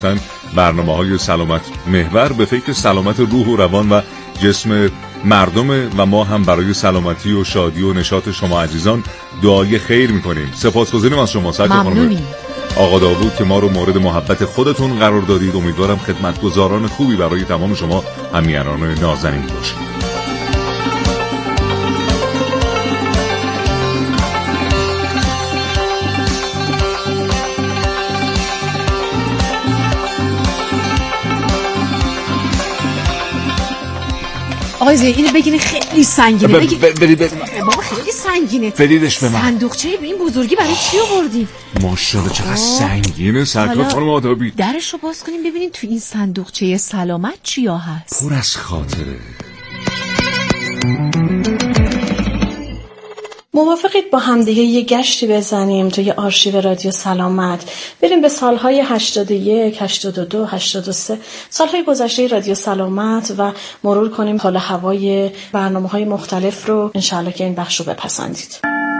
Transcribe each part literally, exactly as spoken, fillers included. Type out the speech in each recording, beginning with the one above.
برنامه‌های سلامت محور به فکر سلامت روح و روان و جسم مردم و ما هم برای سلامتی و شادی و نشاط شما عزیزان دعای خیر میکنیم. سپاسگزاریم از شما سرکار خانم آقا داوود که ما رو مورد محبت خودتون قرار دادید. امیدوارم خدمتگزاران خوبی برای تمام شما همیهنان نازنین باشید. آقای زی اینو بگیرین خیلی سنگینه. برید برید بابا خیلی سنگینه. بریدش به من. صندوقچه به این بزرگی برای چی آوردین؟ ماشاءالله چقدر سنگینه سرکار خانم آدابی. درشو باز کنین ببینین تو این صندوقچه سلامت چیا هست. پر از خاطره. موافقید با همدیگه یه گشتی بزنیم توی آرشیو رادیو سلامت، بریم به سالهای هشتاد و یک، هشتاد و دو، هشتاد و سه، سالهای گذشته رادیو سلامت و مرور کنیم حال هوای برنامه‌های مختلف رو. انشالله که این بخش رو بپسندید.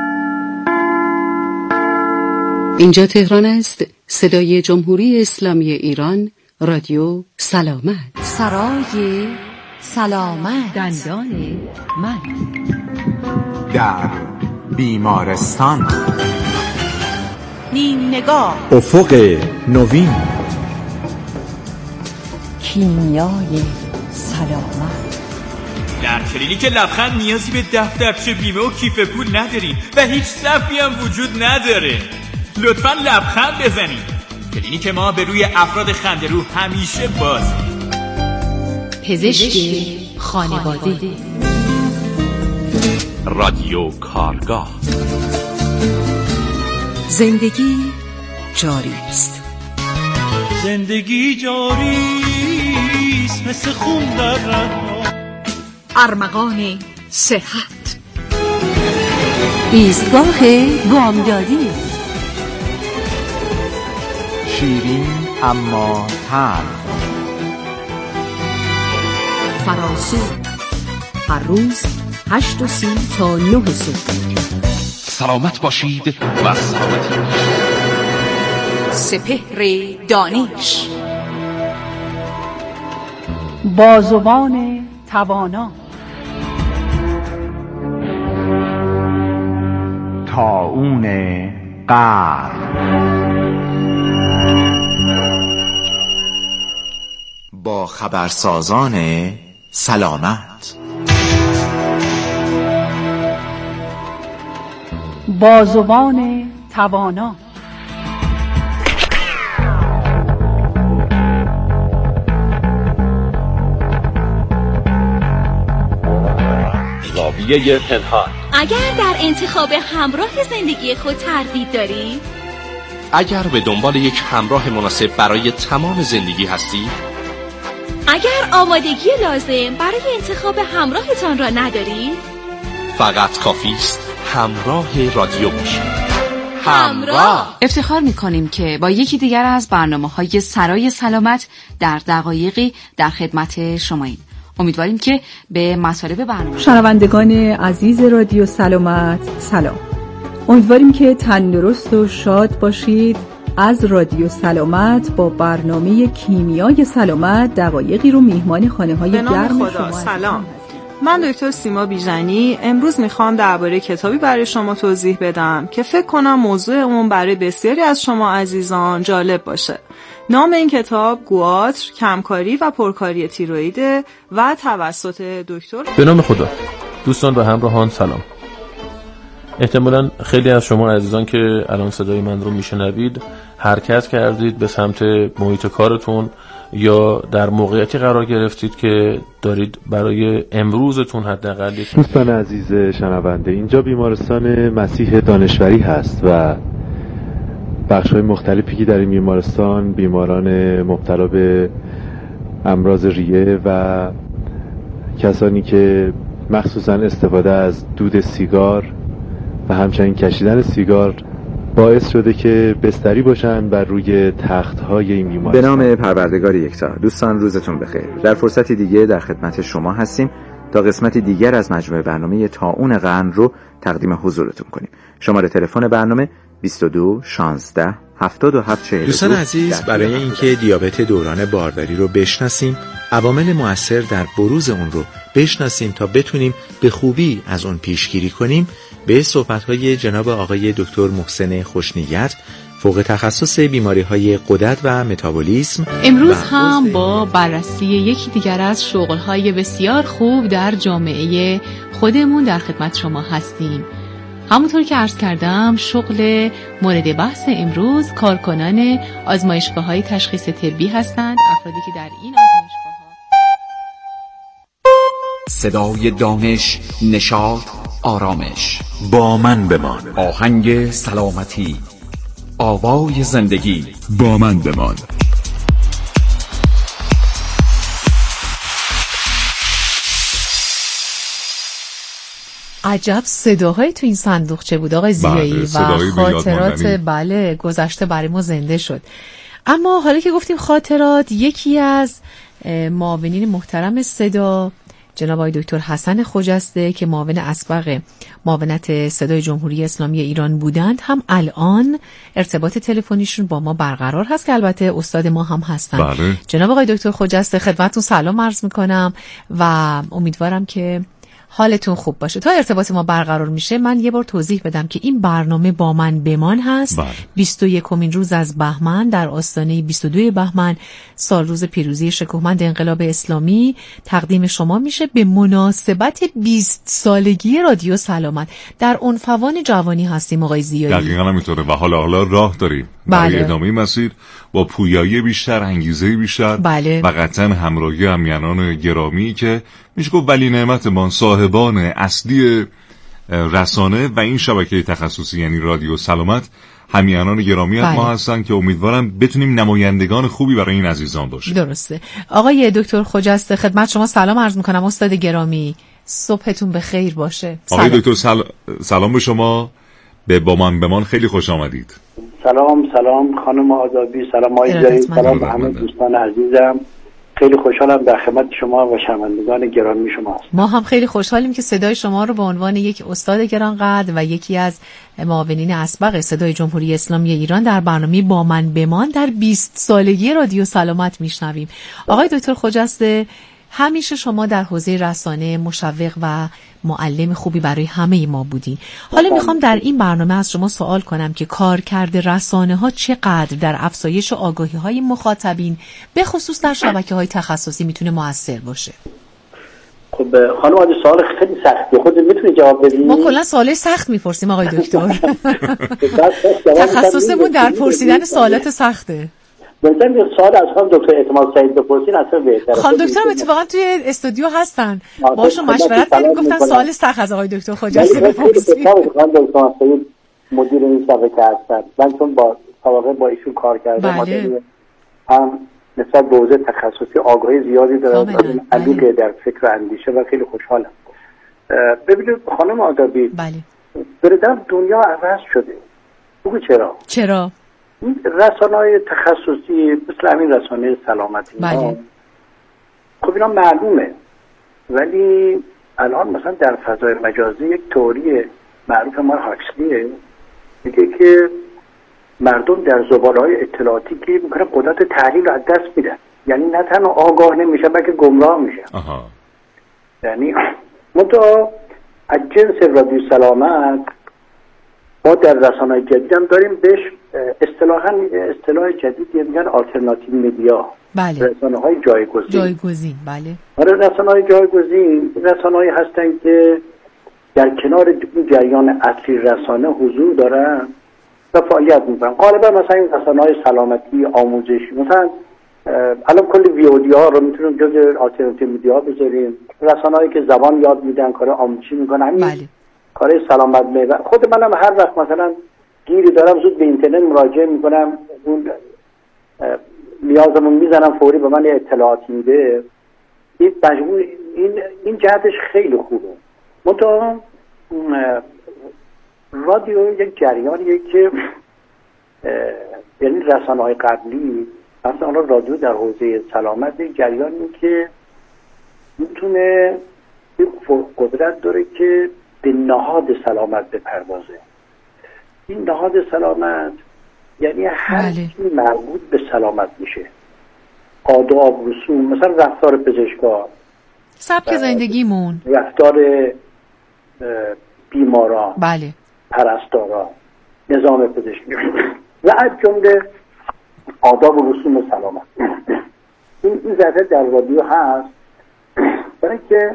اینجا تهران است، صدای جمهوری اسلامی ایران، رادیو سلامت. سرای سلامت دندان من در بیمارستان. نیم نگاه افق نوین. کیمیای سلامت. در کلینیک لبخند نیازی به دفترچه بیمه و کیف پول نداریم و هیچ صفی هم وجود نداره. لطفاً لبخند بزنید. کلینیک ما به روی افراد خنده‌رو همیشه باز. پزشک خانواده. رادیو کارگاه. زندگی جاری است. زندگی جاری است مثل خون در رگ‌ها. ارمغان صحت. ایستگاه بامدادی. شیرین اما تلخ. فراسو هر روز هشت و سی تا نه صبح. سلامت باشید و سلامتی باشید. سپهر دانش. بازوان توانا. طاعون قلب. با خبرسازان سلامت. بازوان توانا. زاویه پنهان. اگر در انتخاب همراه زندگی خود تردید دارید، اگر به دنبال یک همراه مناسب برای تمام زندگی هستید، اگر آمادگی لازم برای انتخاب همراهتان را ندارید، فقط کافی است همراه رادیو باشید. همراه. افتخار می‌کنیم که با یکی دیگر از برنامه‌های سرای سلامت در دقایقی در خدمت شماییم. امیدواریم که به مطالب برنامه. شنوندگان عزیز رادیو سلامت سلام. امیدواریم که تندرست و شاد باشید. از رادیو سلامت با برنامه کیمیای سلامت دقایقی رو میهمان خانه‌های گرم شما. سلام. من دکتر سیما بیژنی امروز میخوام درباره کتابی برای شما توضیح بدم که فکر کنم موضوع اون برای بسیاری از شما عزیزان جالب باشه. نام این کتاب گوآتر، کمکاری و پرکاری تیروئید و توسط دکتر. به نام خدا. دوستان و همراهان سلام. احتمالاً خیلی از شما عزیزان که الان صدای من رو میشنوید حرکت کردید به سمت محیط کارتون یا در موقعیتی قرار گرفتید که دارید برای امروزتون حداقل. دوستان عزیز شنونده، اینجا بیمارستان مسیح دانشوری هست و بخش‌های مختلفی که در این بیمارستان بیماران مبتلا به امراض ریه و کسانی که مخصوصاً استفاده از دود سیگار و همچنین کشیدن سیگار باعث شده که بستری باشن بر روی تخت‌های این بیمارستان. به نام پروردگار یکتا. دوستان روزتون بخیر. در فرصتی دیگه در خدمت شما هستیم تا قسمت دیگر از مجموعه برنامه طاعون قرن رو تقدیم حضورتون کنیم. شماره تلفن برنامه بیست و دو شانزده هفتاد و هفت چهل و دو. دوستان عزیز، برای اینکه دیابت دوران بارداری رو بشناسیم، عوامل مؤثر در بروز اون رو بشناسیم تا بتونیم به خوبی از اون پیشگیری کنیم، به صحبت‌های جناب آقای دکتر محسن خوشنیت، فوق تخصص بیماری‌های غدد و متابولیسم، امروز هم با بررسی یکی دیگر از شغل‌های بسیار خوب در جامعه خودمون در خدمت شما هستیم. همونطور که عرض کردم، شغل مورد بحث امروز کارکنان آزمایشگاه‌های تشخیص طبی هستند، افرادی که در این آزمایشگاه‌ها صدای دانش، نشاط، آرامش، با من بمان، آهنگ سلامتی، آوای زندگی، با من بمان. عجب صداهای تو این صندوق چه بود آقای زیایی بله، و خاطرات بله گذشته برای ما زنده شد. اما حالا که گفتیم خاطرات، یکی از معاونین محترم صدا جناب آقای دکتر حسن خجسته که معاون اسبق معاونت صدای جمهوری اسلامی ایران بودند، هم الان ارتباط تلفنیشون با ما برقرار هست که البته استاد ما هم هستن. بله. جناب آقای دکتر خجسته، خدمتتون سلام عرض میکنم و امیدوارم که حالتون خوب باشه. تا ارتباط ما برقرار میشه، من یه بار توضیح بدم که این برنامه با من بمان هست. بله. بیست و یکمین روز از بهمن در آستانه بیست و دو بهمن، سال روز پیروزی شکوهمند انقلاب اسلامی، تقدیم شما میشه به مناسبت بیست سالگی رادیو سلامت. در عنفوان جوانی هستیم آقای زیایی. دقیقاً همینطوره و حالا حالا راه داریم برای بله. ادامه مسیر با پویایی بیشتر، انگیزه بیشتر بله. و قطعاً همراهی همیهنان گرامی که میشه گفت ولی نعمتمان، صاحبان اصلی رسانه و این شبکه تخصصی یعنی رادیو سلامت، همیهنان گرامی بله. ما هستن که امیدوارم بتونیم نمایندگان خوبی برای این عزیزان باشیم. درسته. آقای دکتر خجسته، خدمت شما سلام عرض میکنم. استاد گرامی، صبحتون بخیر باشه. آقای دکتر سل... سلام به شما، به با من بمان خیلی خوش آمدید. سلام سلام خانم آزادی، سلام آقای، سلام به همه دوستان عزیزم. خیلی خوشحالم در خدمت شما و شنوندگان گرامی شما هستم. ما هم خیلی خوشحالیم که صدای شما رو به عنوان یک استاد گرانقدر و یکی از معاونین اسبق صدای جمهوری اسلامی ایران در برنامه با من بمان در بیست سالگی رادیو سلامت میشنویم. آقای دکتر خجسته، همیشه شما در حوزه رسانه مشوق و معلم خوبی برای همه ما بودین. حالا میخوام در این برنامه از شما سوال کنم که کارکرد رسانه ها چقدر در افزایش آگاهی های مخاطبین به خصوص در شبکه های تخصصی میتونه مؤثر باشه؟ خب خانم آقای، سوال خیلی سخته، خود میتونی جواب بدید؟ ما کلا سوال سخت میپرسیم آقای دکتر. تخصصمون در پرسیدن سوالات سخته. بهتره یه سوال از خانم دکتر اعتماد سعید بپرسین، اصلا بهتره. خانم دکتر اتفاقا توی استودیو هستن، باشون مشورت کردیم، گفتن سوال سخت از آقای دکتر خجسته بپرسید. خانم دکتر سعید مدیر این شبکه هستن، من چون با سابقه با ایشون کار کردم، بله. هم نسبت به حوزه تخصصی آگاهی زیادی دارم، این علیقه در فکر و اندیشه و خیلی خوشحالم. ببینید خانم آدابی، بله. بردم دنیا عوض شده. بگو چرا؟ چرا؟ رسانه‌های تخصصی مثل همین رسانه سلامتی بله. خب اینا معلومه، ولی الان مثلا در فضای مجازی یک تئوری معروف ما هاکسلیه میگه که مردم در زباله‌های اطلاعاتی که میکنه قدرت تحلیل رو از دست میدن، یعنی نه تنها آگاه نمیشه بلکه گمراه میشه. آها. یعنی منتها از جنس رادیو سلامت ما در رسانه‌های جدید هم داریم، بهش اصطلاحاً اصطلاح جدیدی میگن آلترناتیو مدیا. بله. رسانه‌های جایگزین. جایگزین، بله. آره، رسانه‌های جایگزین رسانه‌هایی هستن که در کنار جریان اصلی رسانه حضور دارن و فعالیت میکنن. غالبا مثلا این رسانه‌های سلامتی، آموزشی، مثلا الان کلی ویودی ها رو میتونیم جز آلترناتیو مدیا بذاریم. رسانه‌هایی که زبان یاد میدن، کار آموزشی میکنن. بله. کار سلامت میبر. خود منم هر وقت مثلا گیری دارم زود به اینترنت مراجعه میکنم، اون نیازمون میزنم فوری به من اطلاعاتی میده. این مجموع این این جهتش خیلی خوبه. منتها رادیو یک جریانیه که یعنی رسانه‌های قبلی مثلا رادیو در حوزه سلامت یک جریانی که میتونه یک قدرت داره که به نهاد سلامت بپردازه. این نهاد سلامت یعنی هر چی مربوط به سلامت میشه، آداب، رسوم، مثلا رفتار پزشکا، سبک زندگیمون، رفتار بیماران، بله، پرستاران، نظام پزشکی و از جمله آداب و رسوم سلامت. این این ظرفیت در رادیو هست برای که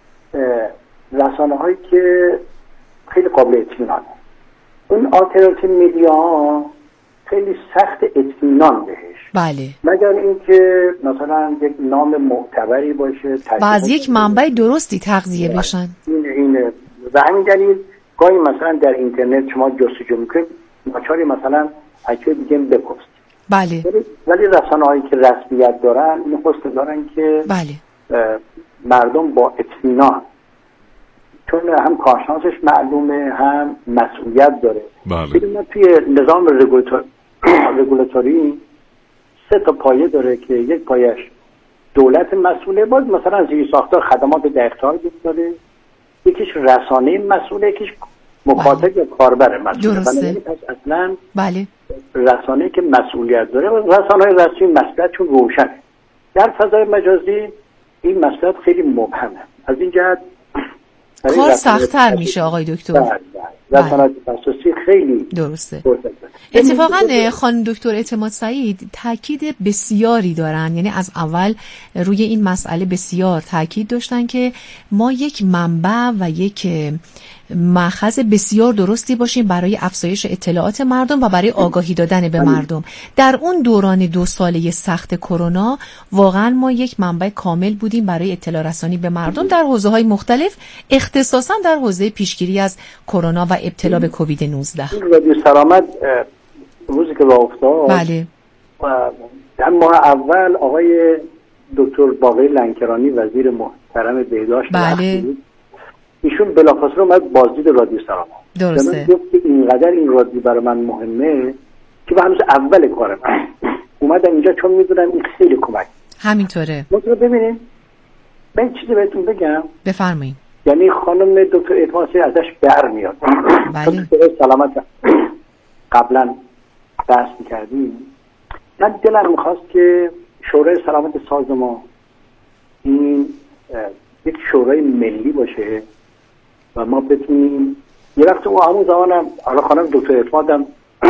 رسانه هایی که خیلی قابل اطمینانه. اون آلترناتیو میدیا خیلی سخت اطمینان بهش، بله، مگر اینکه مثلا یک نام معتبری باشه و از یک منبع درستی تغذیه بشن. این اینه و همین دلیل گاهی مثلا در اینترنت شما جستجو میکنید ناچاری مثلا اگه دیگه بپرسید، بله، ولی رسانه هایی که رسمیت دارن این حس دارن که بله مردم با اطمینان، چون هم کارشناسش معلومه هم مسئولیت داره. بله. ما توی نظام رگولاتور رگولاتوری سه تا پایه داره که یک پایش دولت مسئوله، باز مثلا زیر ساختار خدمات در اختیار داره، یکیش رسانه مسئوله، یکیش مخاطب یا کاربر مسئوله. درسته. پس اصلا بله رسانه که مسئولیت داره و رسانه‌های رسمی مسئولیتشون روشنه. در فضای مجازی این مسئولیت خیلی مبهمه. از این جهت کار سخت‌تر میشه آقای دکتر. رسانه‌های تخصصی خیلی درسته. اتفاقا خانم دکتر اعتماد سعید تاکید بسیاری دارن، یعنی از اول روی این مسئله بسیار تاکید داشتن که ما یک منبع و یک مأخذ بسیار درستی باشیم برای افزایش اطلاعات مردم و برای آگاهی دادن به مردم. در اون دوران دو ساله سخت کرونا واقعا ما یک منبع کامل بودیم برای اطلاع رسانی به مردم در حوزه‌های مختلف، اختصاصا در حوزه پیشگیری از کرونا و ابتلا به کووید نوزده. رادیو سلامت روزی که راه افتاد، بله، در ماه اول آقای دکتر باقری لنکرانی وزیر محترم بهداشت، بله، ایشون بلافاصله اومد بازدید رادیو سلامت. درسته. گفت که اینقدر این رادیو برای من مهمه که به هنوز اول کارم اومدم اینجا چون میدونم این خیلی کمک. همینطوره. مثلا ببینید من چیزی بهتون بگم. بفرمایید. یعنی خانم دکتر اعتماد ازش برمیاد. بله. دکتر سلامت قبلا بحث می‌کردیم. من دلم می‌خواست که شورای سلامت سازمان این یک شورای ملی باشه و ما بتونیم یه وقت اون همون زمانم حالا خانم دکتر اعتمادم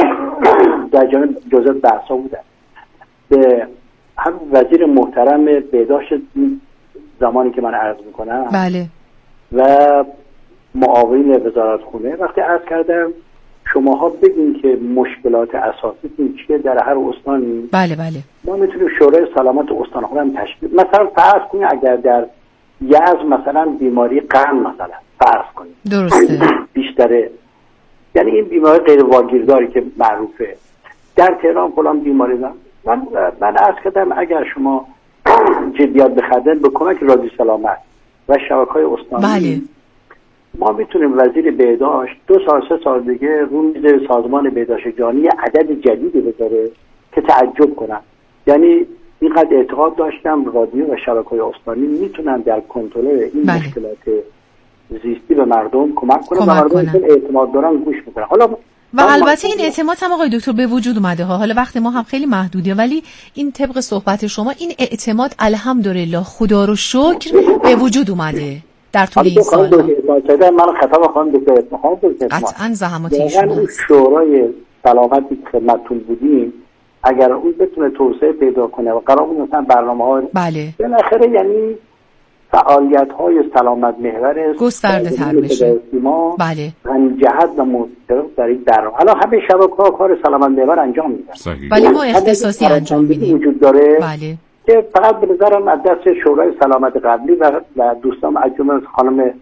در جانب جزء بحثا بودن، به هم وزیر محترم بهداشت زمانی که من عرض میکنم، بله، و معاون وزارت خونه وقتی عرض کردم شماها بگین که مشکلات اساسیتون چیه در هر استانی. بله بله ما میتونیم شورای سلامت استان‌ها رو هم تشکیل، مثلا فرض کنید اگر در یزد مثلا بیماری قند مثلا فرض کنید درسته بیشتره، یعنی این بیماری غیر واگیرداری که معروفه، در تهران فلان بیماری دارن. من من عرض کردم اگر شما جدیت بخدن به کمک رادیو سلامت و شبکه‌های استانی، بله، ما میتونیم وزیر بهداشت دو سال سه سال دیگه رو میز سازمان بهداشت جهانی عدد جدیدی بذاره که تعجب کنن. یعنی اینقدر اعتقاد داشتم رادیو و شبکه‌های استانی میتونن در کنترل این بله. مشکلات زیستی به مردم کمک کنن و کمک مردم کنن. اعتماد دارن گوش میکنن. حالا و البته این اعتماد هم آقای دکتر به وجود اومده ها، حالا وقت ما هم خیلی محدوده، ولی این طبق صحبت شما این اعتماد الحمدلله خدا رو شکر به وجود اومده در طول این سال‌ها. من خطاب خانم دکتر اعتماد قطعاً زحمات ایشون هست. شورای سلامتی که خدمتتون بودیم اگر اون بتونه توسعه پیدا کنه و قرار بود مثلا برنامه‌ها، بله، بالاخره یعنی فعالیت‌های سلامت محور گسترده تر بشه. بله. هم جهت و مستقل در این برنامه. الان همه شبکه‌ها کار سلامت محور انجام میدن. ولی ما اختصاصی انجام میدیم. وجود داره. بله. که فقط به نظرم از دست شورای سلامت قبلی و و دوستان از جمله خانم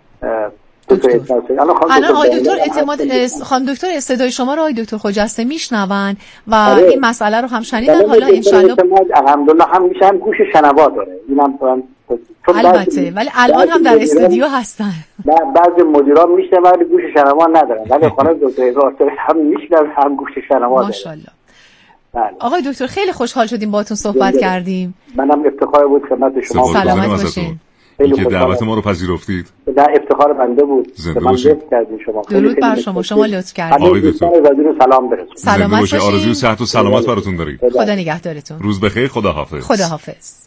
دکتر الان آقای دکتر اعتماد خانم دکتر صدای شما رو آقای دکتر خجسته میشنون و آره. این مسئله رو هم شنیدن. حالا ان شاءالله الحمدلله هم میشه هم گوش شنوا داره. اینم البته ولی الان هم در استودیو هستن. بعضی مدیران میشنون ولی گوش شنوا ندارن، ولی خانم دکتر هم میشنون هم گوش شنوا داره. ماشاءالله. آقای دکتر خیلی خوشحال شدیم باهاتون صحبت کردیم. منم افتخار بود خدمت شما. سلامت باشین. که دعوت ما رو پذیرفتید. نه افتخار بنده بود. زنده باشید. شما. درود بر شما. شما لطف کردید. آقای دکتر. سلام برسونید. سلامت باشید. آرزوی صحت و سلامت براتون داریم. خدا نگهدارتون. روز بخیر. خدا حافظ. خدا حافظ.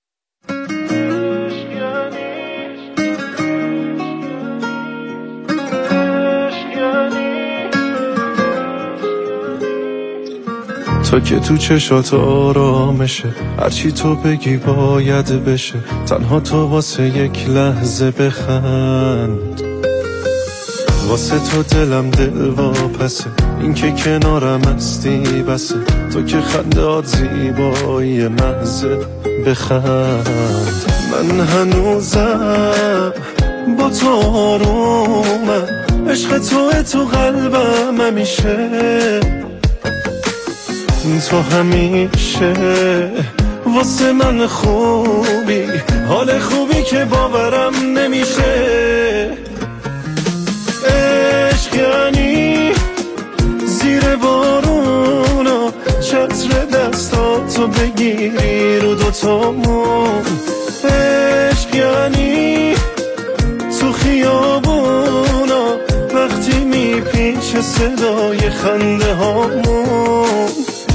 تو که تو چشات آرامشه، هرچی تو بگی باید بشه، تنها تو واسه یک لحظه بخند، واسه تو دلم دل واپسه، این که کنارم هستی بسه، تو که خندات زیبایی محضه بخند. من هنوزم با تو آرومم، عشق توه تو قلبم همیشه، تو همیشه واسه من خوبی، حال خوبی که باورم نمیشه. عشق یعنی زیر بارونا چتر دستاتو بگیری رو دوتامون، عشق یعنی تو خیابونا وقتی میپیچه صدای خنده هامون.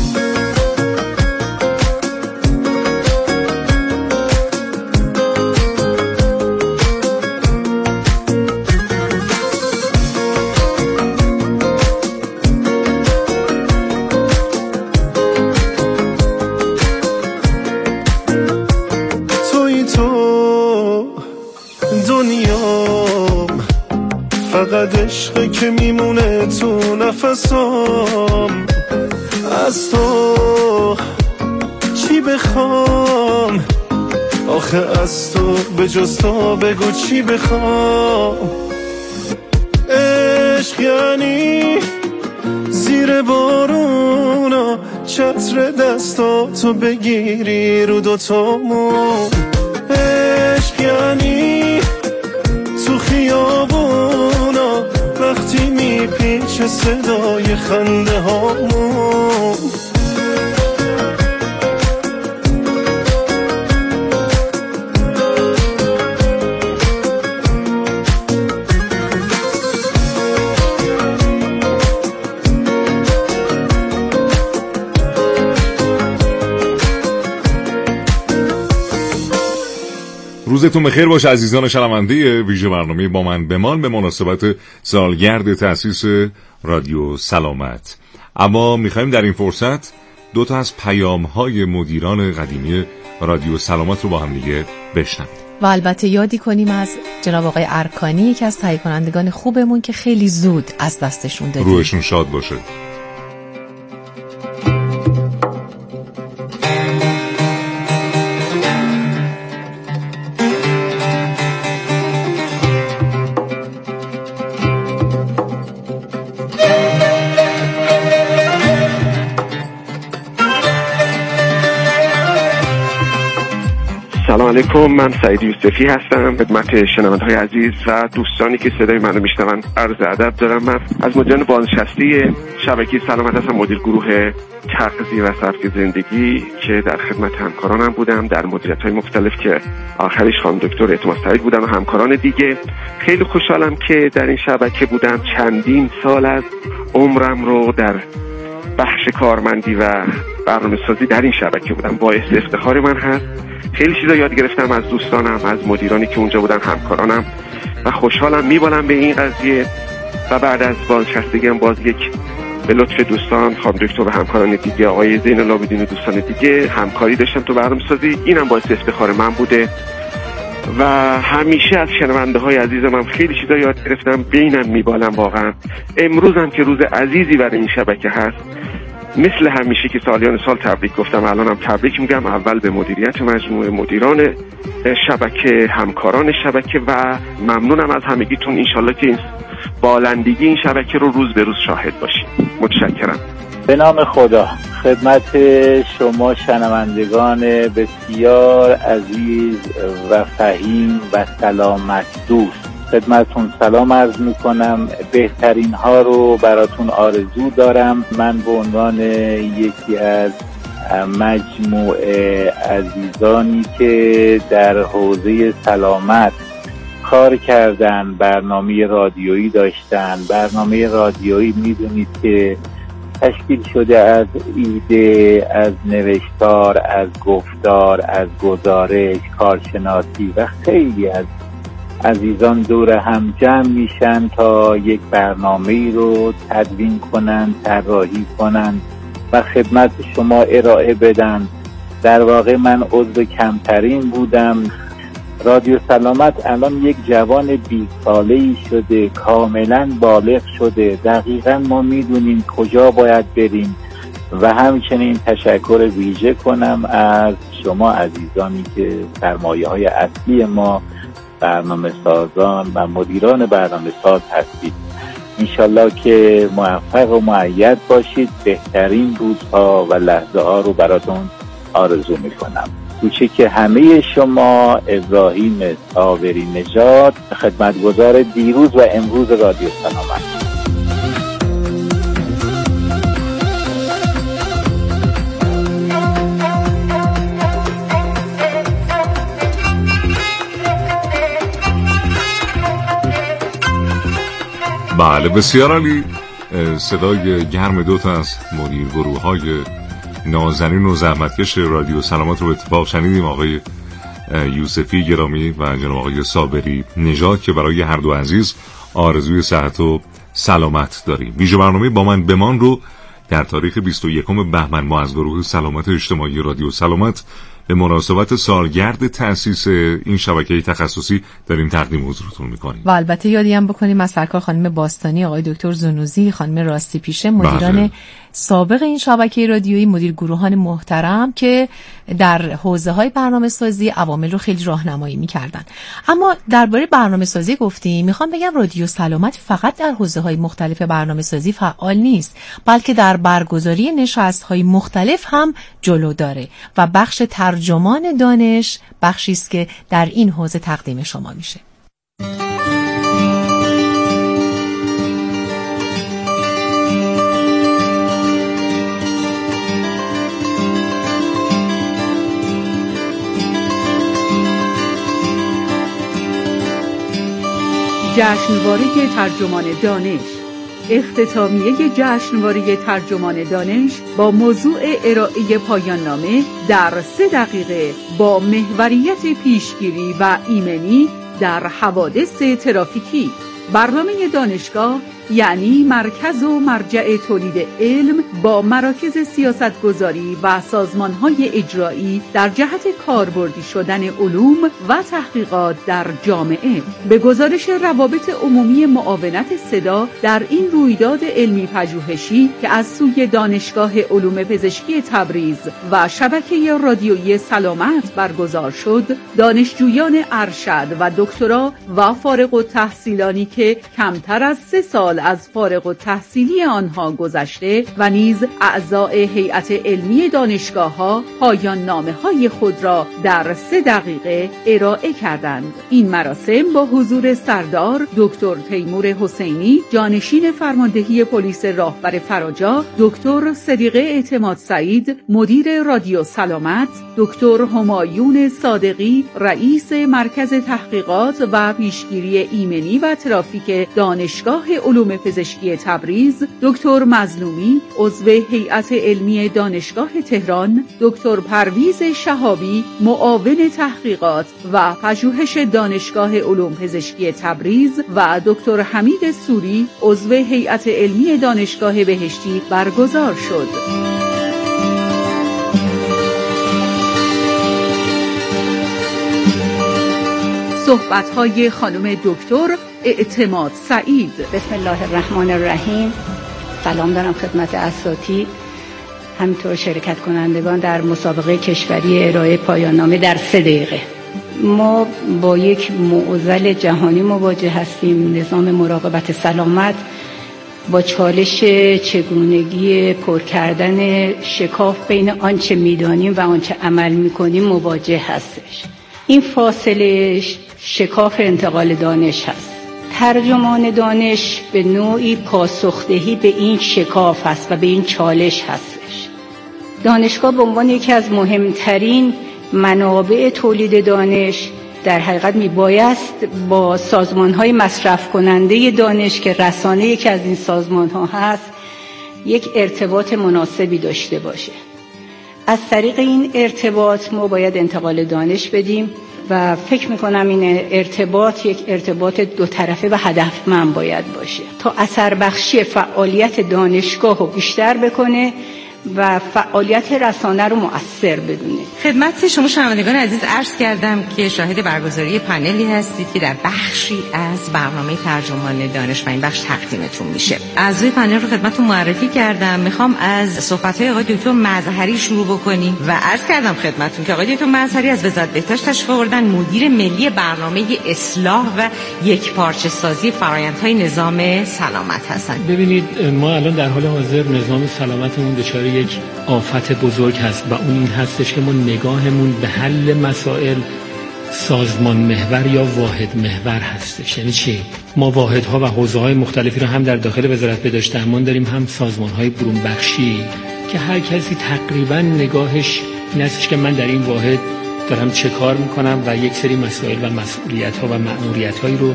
فقط عشقه که میمونه تو نفسام، از تو چی بخوام آخه، از تو به جز تو بگو چی بخوام. عشق یعنی زیر بارونا چتر دستاتو بگیری رو دوتامون، عشق یعنی تو خیابونا وقتی میپیچه صدای خنده هامون. روزتون بخیر باشه عزیزان شنونده ویژه برنامه با من بمان به مناسبت سالگرد تأسیس رادیو سلامت. اما میخوایم در این فرصت دو تا از پیام‌های مدیران قدیمی رادیو سلامت رو با هم دیگه بشنویم و البته یادی کنیم از جناب آقای ارکانی، یکی از تهیه کنندگان خوبمون که خیلی زود از دستشون دادیم. روحشون شاد باشه. سلام علیکم، من سعید یوسفی هستم. خدمت شنونده‌های عزیز و دوستانی که صدای منو میشنون عرض ادب دارم. من از مدیران بازنشسته شبکه سلامت هستم، مدیر گروه تغذیه و سبک زندگی که در خدمت همکارانم بودم در مدیریت‌های مختلف که آخرش خانم دکتر اعتماد سعید بودن و همکاران دیگه. خیلی خوشحالم که در این شبکه بودم. چندین سال از عمرم رو در بخش کارمندی و برنامه‌سازی در این شبکه بودم. باعث افتخار من هست. خیلی چیزا یاد گرفتم از دوستانم، از مدیرانی که اونجا بودن، همکارانم، و خوشحالم میبالم به این قضیه. و بعد از بازنشستگیم باز یک به لطف دوستان خانم دکتر و همکاران دیگه، آقای زین العابدین و دوستان دیگه همکاری داشتم تو برنامه‌سازی. اینم باعث افتخار من بوده و همیشه از شنونده های عزیز من خیلی چیزا یاد گرفتم. بینم میبالم واقعا. امروز هم که روز عزیزی برای این شبکه هست، مثل همیشه که سالیان سال تبریک گفتم، الانم تبریک میگم. اول به مدیریت مجموعه مدیران شبکه، همکاران شبکه، و ممنونم از همگیتون. انشالله که این بالندگی این شبکه رو روز به روز شاهد باشیم. متشکرم. به نام خدا خدمت شما شنوندگان بسیار عزیز و فهیم و سلامت دوست، خدمتون سلام عرض میکنم. بهترین ها رو براتون آرزو دارم. من به عنوان یکی از مجموعه عزیزانی که در حوزه سلامت کار کردن، برنامه رادیویی داشتن. برنامه رادیویی میدونید که تشکیل شده از ایده، از نوشتار، از گفتار، از گزارش، کارشناسی و خیلی از عزیزان دور هم جمع میشن تا یک برنامه رو تدوین کنن، طراحی کنن و خدمت شما ارائه بدن. در واقع من عضو کمترین بودم. رادیو سلامت الان یک جوان بیست ساله‌ای شده، کاملا بالغ شده. دقیقا ما میدونیم کجا باید بریم و همچنین تشکر ویژه کنم از شما عزیزانی که سرمایه‌های اصلی ما برنامه سازان و مدیران برنامه ساز هستید. انشالله که موفق و مؤید باشید. بهترین روزها و لحظه ها رو براتون آرزو میکنم. کوچک همه شما، ابراهیم صابری نژاد، خدمتگزار دیروز و امروز رادیو سلامت. بله بسیار عالی. صدای گرم دو تا از مدیر گروه های نازنین و زحمتکش رادیو سلامت رو به اتفاق شنیدیم، آقای یوسفی گرامی و جناب آقای صابری نژاد، که برای هر دو عزیز آرزوی صحت و سلامت داریم. ویژه برنامه با من بمان رو در تاریخ بیست و یکم بهمن ما از گروه سلامت اجتماعی رادیو سلامت به مناسبت سالگرد تأسیس این شبکه تخصصی داریم تقدیم حضورتون میکنیم. و البته یادی هم بکنیم از سرکار خانم باستانی، آقای دکتر زنوزی، خانم راستی پیشه، مدیران بله. سابق این شبکه رادیویی، مدیر گروهان محترم که در حوزه‌های برنامه‌سازی عوامل رو خیلی راهنمایی می‌کردن. اما درباره برنامه‌سازی گفتیم، میخوام بگم رادیو سلامت فقط در حوزه‌های مختلف برنامه‌سازی فعال نیست، بلکه در برگزاری نشست‌های مختلف هم جلو داره و بخش ترجمان دانش بخشی است که در این حوزه تقدیم شما میشه. جشنواره ترجمان دانش، اختتامیه جشنواره ترجمان دانش با موضوع ارائه پایان نامه در سه دقیقه با محوریت پیشگیری و ایمنی در حوادث ترافیکی. برنامه دانشگاه یعنی مرکز و مرجع تولید علم با مراکز سیاستگذاری و سازمانهای اجرایی در جهت کاربردی شدن علوم و تحقیقات در جامعه. به گزارش روابط عمومی معاونت صدا در این رویداد علمی پژوهشی که از سوی دانشگاه علوم پزشکی تبریز و شبکه رادیویی سلامت برگزار شد، دانشجویان ارشد و دکترا و فارغ التحصیلانی که کمتر از سه سال از فارغ التحصیلی آنها گذشته و نیز اعضای هیئت علمی دانشگاه‌ها پایان نامه‌های خود را در سه دقیقه ارائه کردند. این مراسم با حضور سردار دکتر تیمور حسینی، جانشین فرماندهی پلیس راهبر فراجا، دکتر صدیقه اعتماد سعید، مدیر رادیو سلامت، دکتر همایون صادقی، رئیس مرکز تحقیقات و پیشگیری ایمنی و ترافیک دانشگاه علوم پزشکی تبریز، دکتر مظلومی، عضو هیئت علمی دانشگاه تهران، دکتر پرویز شهابی، معاون تحقیقات و پژوهش دانشگاه علوم پزشکی تبریز و دکتر حمید سوری، عضو هیئت علمی دانشگاه بهشتی برگزار شد. صحبت‌های خانم دکتر اعتماد سعید. بسم الله الرحمن الرحیم. سلام دارم خدمت اساتید، همینطور شرکت کنندگان در مسابقه کشوری ارائه پایان نامه در سه دقیقه. ما با یک معضل جهانی مواجه هستیم. نظام مراقبت سلامت با چالش چگونگی پر کردن شکاف بین آنچه میدانیم و آنچه عمل میکنیم مواجه هستش. این فاصله شکاف انتقال دانش هست. ترجمان دانش به نوعی پاسخدهی به این شکاف هست و به این چالش هستش. دانشگاه به عنوان یکی از مهمترین منابع تولید دانش در حقیقت میبایست با سازمان‌های مصرف کننده دانش که رسانه یکی از این سازمان‌ها هست یک ارتباط مناسبی داشته باشه. از طریق این ارتباط ما باید انتقال دانش بدیم و فکر میکنم این ارتباط یک ارتباط دو طرفه و هدفمند باید باشه تا اثر بخشی فعالیت دانشگاه رو بیشتر بکنه و فعالیت رسانه رو مؤثر بدونه. خدمت شما شنوندگان عزیز عرض کردم که شاهد برگزاری پنلی هستید که در بخشی از برنامه ترجمان دانش و این بخش تقدیمتون میشه. اعضای پنل رو خدمتتون معرفی کردم. میخوام از صحبت‌های آقای دکتر مظهری شروع بکنیم و عرض کردم خدمتتون که آقای دکتر مظهری از وزارت بهداشت تشریف آوردن، مدیر ملی برنامه اصلاح و یکپارچه سازی فرآیندهای نظام سلامت هستن. ببینید ما الان در حال حاضر نظام سلامتمون دچار یک آفت بزرگ هست و اون این هستش که ما نگاهمون به حل مسائل سازمان محور یا واحد محور هستش. یعنی چی؟ ما واحدها و حوزه‌های مختلفی رو هم در داخل وزارت بهداشت درمان داریم، هم سازمان‌های برون بخشی که هر کسی تقریبا نگاهش این هستش که من در این واحد دارم چه کار میکنم و یک سری مسائل و مسئولیت‌ها و مأموریت‌هایی رو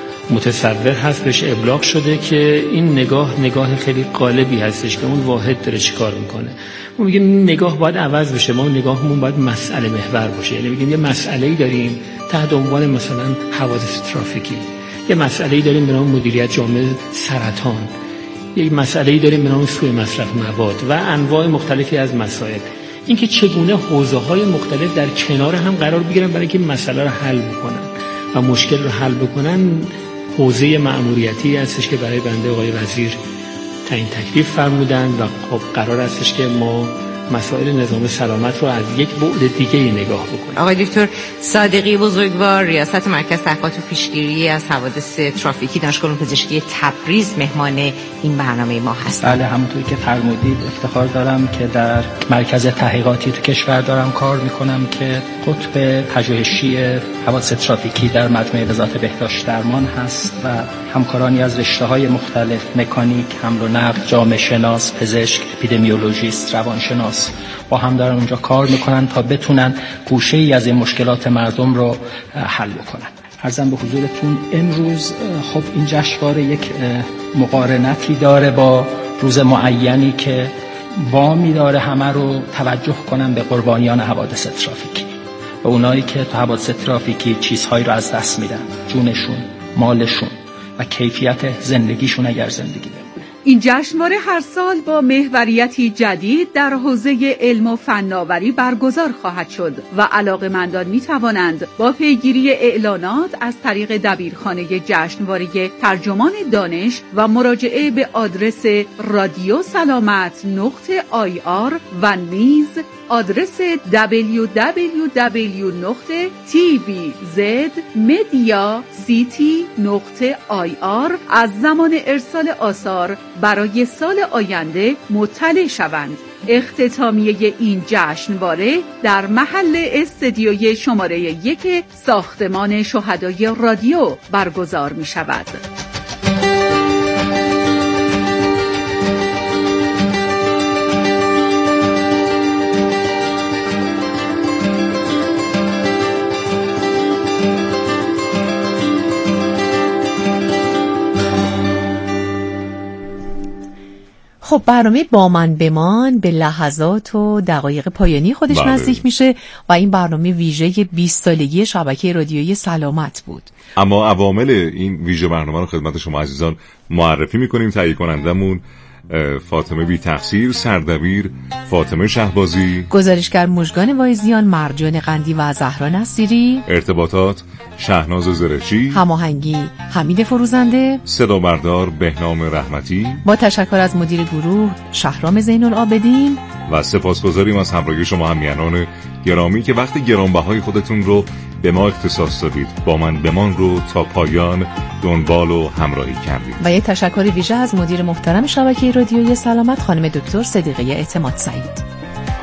متصور هست، بهش ابلاغ شده که این نگاه نگاه خیلی غالبی هستش که اون واحد داره چیکار میکنه. ما میگیم نگاه باید عوض بشه، ما نگاهمون باید مسئله محور باشه. یعنی میگیم یه مسئله‌ای داریم تحت عنوان مثلا حوادث ترافیکی، یه مسئله‌ای داریم به نام مدیریت جامعه سرطان، یک مسئله‌ای داریم به نام سوء مصرف مواد و انواع مختلفی از مسائل. اینکه چگونه حوزه‌های مختلف در کنار هم قرار بگیرن برای اینکه مسئله رو حل بکنن و مشکل رو حل بکنن، حوزه مأموریتی هستش که برای بنده آقای وزیر تعیین تکلیف فرمودن و خب قرار هستش که ما مسائل نظام سلامت رو از یک بعد دیگه نگاه بکنیم. آقای دکتر صادقی بزرگوار، ریاست مرکز تحقیقات و پیشگیری از حوادث ترافیکی دانشگاه علوم پزشکی تبریز مهمان این برنامه ما هستند. بله، همونطوری که فرمودید افتخار دارم که در مرکز تحقیقاتی تو کشور دارم کار میکنم که قطب پژوهشی حوادث ترافیکی در مجموعه وزارت بهداشت درمان هست و همکارانی از رشته‌های مختلف، مکانیک، حمل و نقل، جامعه شناس، پزشک، اپیدمیولوژیست، روانشناس با هم دارن اونجا کار میکنن تا بتونن گوشه‌ای از این مشکلات مردم رو حل بکنن. عرضم به حضورتون امروز خب این جشنواره یک مقارنتی داره با روز معینی که وامی داره همه رو توجه کنن به قربانیان حوادث ترافیکی و اونایی که تو حوادث ترافیکی چیزهایی رو از دست میدن، جونشون، مالشون و کیفیت زندگیشون اگر زندگی بمونه. این جشنواره هر سال با محوریتی جدید در حوزه علم و فناوری برگزار خواهد شد و علاقه‌مندان می توانند با پیگیری اعلانات از طریق دبیرخانه جشنواره ترجمان دانش و مراجعه به آدرس رادیو سلامت نقطه آی آر و نیز آدرس دبلیو دبلیو دبلیو نقطه تی وی زد مدیا سیتی نقطه آی آر از زمان ارسال آثار برای سال آینده مطلع شوند. اختتامیه این جشنواره در محل استدیوی شماره یک ساختمان شهدای رادیو برگزار می شود. خب برنامه با من بمان به لحظات و دقایق پایانی خودش بله. نزدیک میشه و این برنامه ویژه بیست سالگی شبکه رادیویی سلامت بود. اما عوامل این ویژه برنامه رو خدمت شما عزیزان معرفی میکنیم. تهیه کنندمون فاطمه بی تقصیر، سردبیر فاطمه شهبازی، گزارشگر مژگان وایزیان، مرجان قندی و زهرا نصیری، ارتباطات شهناز زرشی، هماهنگی حمید فروزنده، صدا بردار بهنام رحمتی. با تشکر از مدیر گروه شهرام زین العابدین و سپاسگزاریم از همراهی شما همیهنان گرامی که وقت گرانبهای خودتون رو به ما اختصاص دادید. با من بمان رو تا پایان دنبال و همراهی کردید. و یه تشکر ویژه از مدیر محترم شبکه رادیویی سلامت خانم دکتر صدیقه اعتماد سعید.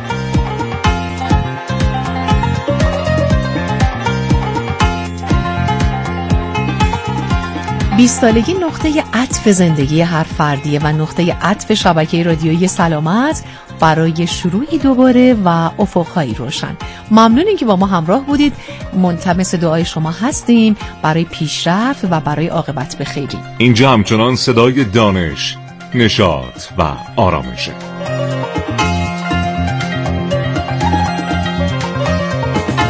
بیست سالگی نقطه عطف زندگی هر فردیه و نقطه عطف شبکه رادیویی سلامت برای شروعی دوباره و افقهایی روشن. ممنونیم که با ما همراه بودید. ملتمس دعای شما هستیم برای پیشرفت و برای عاقبت بخیری. اینجا همچنان صدای دانش، نشاط و آرامشه.